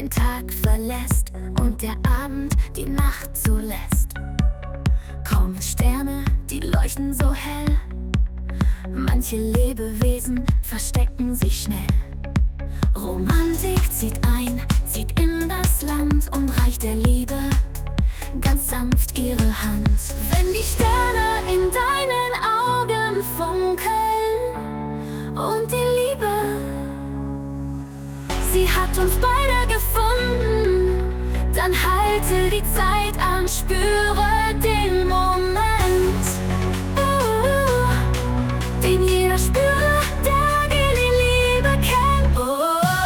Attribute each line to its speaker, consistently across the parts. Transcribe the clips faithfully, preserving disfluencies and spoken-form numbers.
Speaker 1: den Tag verlässt und der Abend die Nacht zulässt. Kaum Sterne, die leuchten so hell. Manche Lebewesen verstecken sich schnell. Romantik zieht ein, zieht in das Land und reicht der Liebe ganz sanft ihre Hand. Wenn die Sterne in deinen Augen funkeln und die Liebe, sie hat uns beide gefunden, dann halte die Zeit an, spüre den Moment, uh, den jeder spüre, der die Liebe kennt. Oh.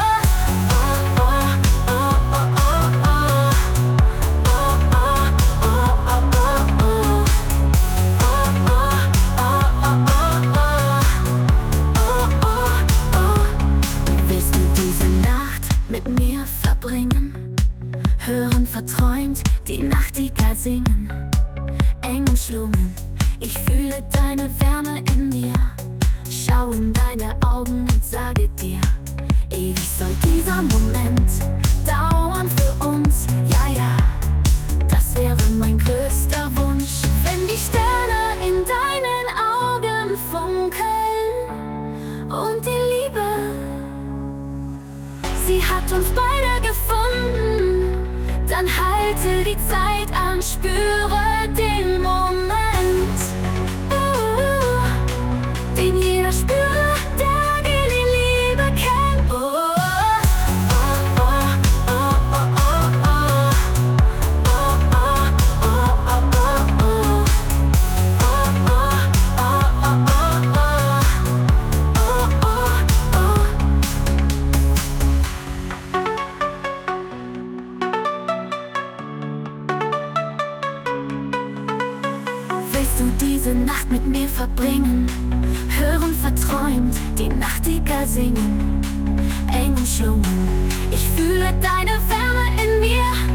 Speaker 1: Mit mir verbringen, hören verträumt die Nachtigall singen, eng umschlungen, ich fühle deine Wärme in mir, schau in deine Augen und sage dir, ewig soll dieser Moment dauern für uns, ja, ja, das wäre mein größter Wunsch. Wenn die Sterne in deinen Augen funkeln und die Liebe, sie hat uns beide gefunden, dann halte die Zeit an, spüre den Moment, uh, den jeder spüre, der die Liebe kennt. Oh. Willst du diese Nacht mit mir verbringen? Hören verträumt die Nachtigall singen, eng umschlungen, ich fühle deine Wärme in mir.